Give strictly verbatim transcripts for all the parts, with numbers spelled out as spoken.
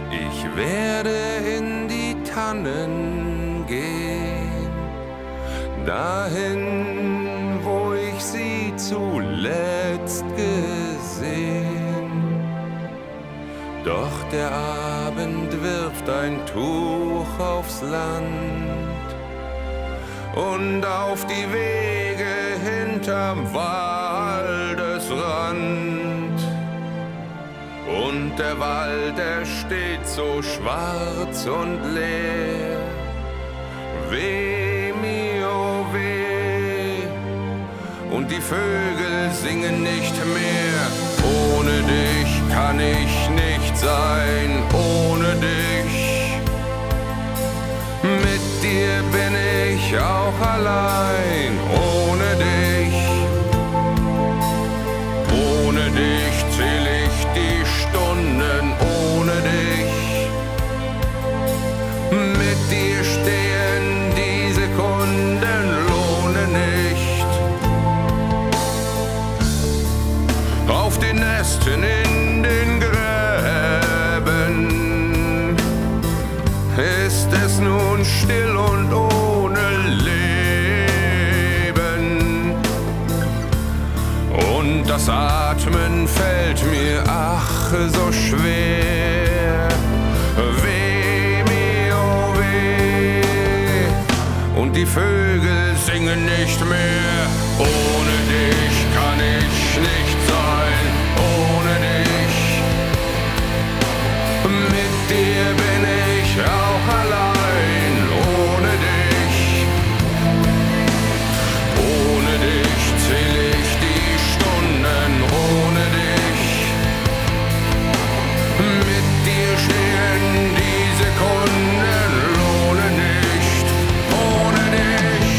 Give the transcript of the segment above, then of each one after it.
Ich werde in die Tannen gehen, dahin, wo ich sie zuletzt gesehen. Doch der Abend wirft ein Tuch aufs Land und auf die Wege hinterm Waldesrand. Und der Wald, er steht so schwarz und leer. Weh mir, oh weh. Und die Vögel singen nicht mehr. Ohne dich kann ich nicht sein, ohne dich. Mit dir bin ich auch allein, ohne dich. Ohne dich zähl ich die Stunden, ohne dich. Mit dir stehen die Sekunden, lohne nicht. Auf den Nesten in den Gräben ist es nun still und ohne Leben. Und das Atmen fällt mir ach so schwer. Weh mir, oh weh. Und die Vögel singen nicht mehr. Ohne dich kann ich nicht sein, ohne dich. Mit dir bin ich auch allein, ohne dich. Ohne dich zähl ich die Stunden, ohne dich. Mit dir stehen die Sekunden, lohne nicht, ohne dich.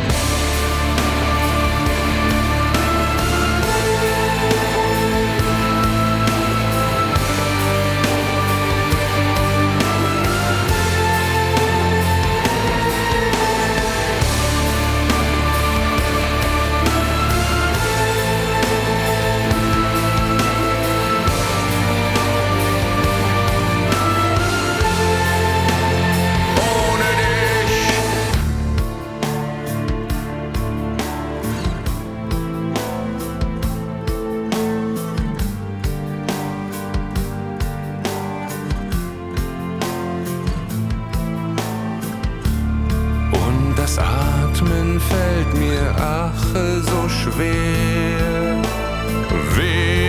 Das Atmen fällt mir ach so schwer. Weh